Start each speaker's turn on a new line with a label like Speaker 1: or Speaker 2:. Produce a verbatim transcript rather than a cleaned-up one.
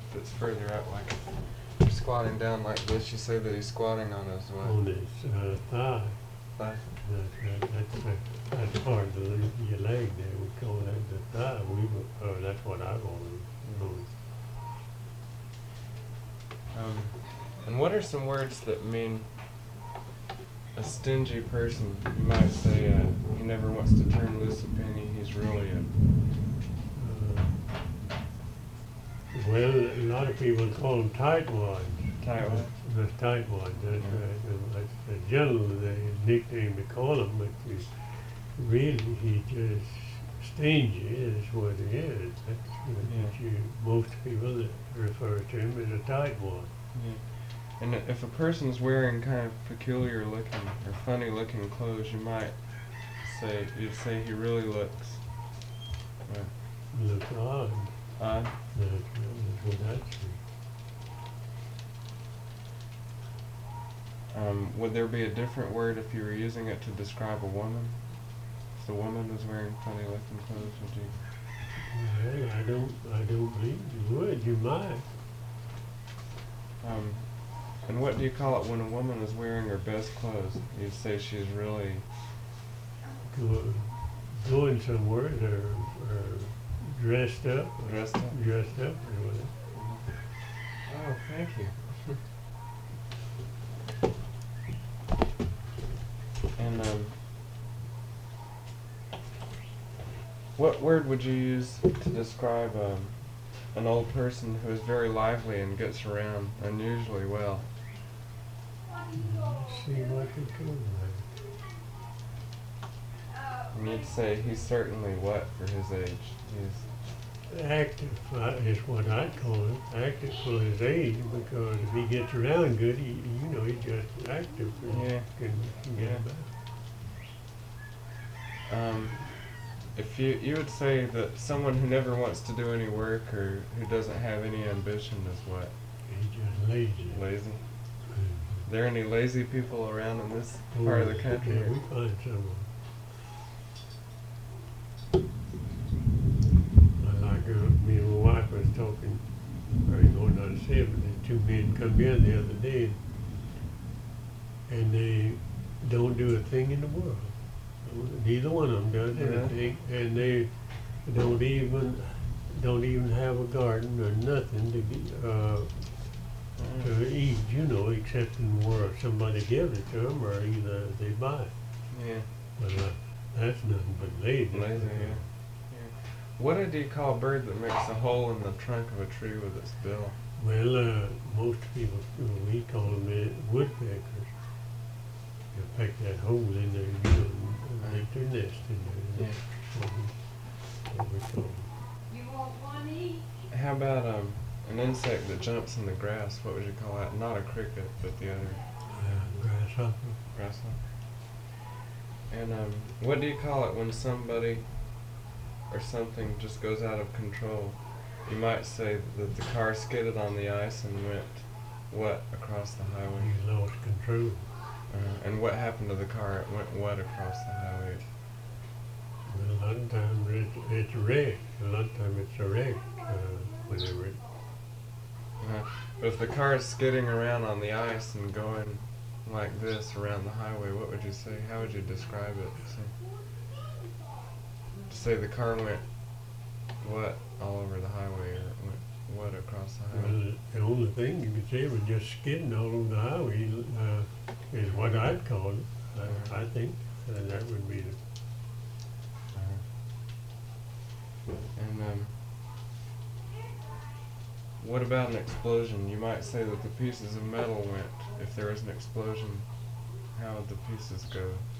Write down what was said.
Speaker 1: that's further up, like if you're squatting down like this, you say that he's squatting on his what?
Speaker 2: On his uh, thigh.
Speaker 1: Thigh.
Speaker 2: That, that, that's, uh, that's part of the, your leg there. We call that the thigh. We, uh, that's what I've always known.
Speaker 1: Um, and what are some words that mean a stingy person? You might say uh, he never wants to turn loose a penny. He's really a...
Speaker 2: Uh, well, a lot of people call them tightwads.
Speaker 1: Tightwads?
Speaker 2: The tightwads. That's
Speaker 1: Yeah.
Speaker 2: right. And that's the general the nickname to call him, but he's, really he just stingy is what he is. That's what
Speaker 1: Yeah.
Speaker 2: you, most people that refer to him as a tightwad.
Speaker 1: Yeah. And if a person's wearing kind of peculiar looking or funny looking clothes, you might say, you'd say he really looks... What?
Speaker 2: Look odd.
Speaker 1: Odd?
Speaker 2: That's, that's what I'd say.
Speaker 1: Um, would there be a different word if you were using it to describe a woman? If the woman was wearing funny looking clothes, would you?
Speaker 2: Well, I don't, I don't believe you would. You might.
Speaker 1: Um, and what do you call it when a woman is wearing her best clothes? You'd say she's really...
Speaker 2: Go, going somewhere or, or dressed up. Or
Speaker 1: Dressed up?
Speaker 2: Dressed up or whatever.
Speaker 1: Oh, thank you. And um, what word would you use to describe um, an old person who is very lively and gets around unusually well?
Speaker 2: See what they come like.
Speaker 1: And you'd say he's certainly what for his age? He's
Speaker 2: Active uh, is what I'd call him. Active for his age, because if he gets around good, he, you know, he's just active and
Speaker 1: Yeah.
Speaker 2: can, can get
Speaker 1: Yeah.
Speaker 2: about.
Speaker 1: Um, if you you would say that someone who never wants to do any work or who doesn't have any ambition is what?
Speaker 2: He's just lazy.
Speaker 1: Lazy?
Speaker 2: Mhm.
Speaker 1: There any lazy people around in this part of the country?
Speaker 2: Yeah, we find some. Like uh, me and my wife was talking, I don't know how to say it, but the two men come here the other day, and they don't do a thing in the world. Neither one of them does
Speaker 1: Yeah.
Speaker 2: anything, and they don't even don't even have a garden or nothing to get, uh, to eat, you know, except in where somebody gives it to them or either they buy it.
Speaker 1: Yeah.
Speaker 2: But uh, that's nothing but lazy.
Speaker 1: Lazy, yeah. yeah. What do you call a bird that makes a hole in the trunk of a tree with its bill?
Speaker 2: Well, uh, most people, uh, we call them uh, woodpeckers. They peck that hole in there, you know, and make their nest in there.
Speaker 1: Yeah.
Speaker 2: That's what we, what we call them.
Speaker 3: You want one each?
Speaker 1: How about um, an insect that jumps in the grass? What would you call that? Not a cricket, but the other
Speaker 2: Uh, grasshopper.
Speaker 1: grasshopper. And um, what do you call it when somebody or something just goes out of control? You might say that the car skidded on the ice and went what across the highway?
Speaker 2: You lost control.
Speaker 1: Uh, and what happened to the car? It went what across the highway?
Speaker 2: Well, a lot of times it's, it's a wreck. A lot of times it's a wreck uh, whenever it.
Speaker 1: Uh, but if the car is skidding around on the ice and going like this around the highway, what would you say? How would you describe it? Say, to say the car went what all over the highway, or it went what across the highway?
Speaker 2: Well, the only thing you could say was just skidding all over the highway uh, is what I'd call it. I, I think uh, that would be the.
Speaker 1: Uh, and um, what about an explosion? You might say that the pieces of metal went, if there was an explosion, how would the pieces go?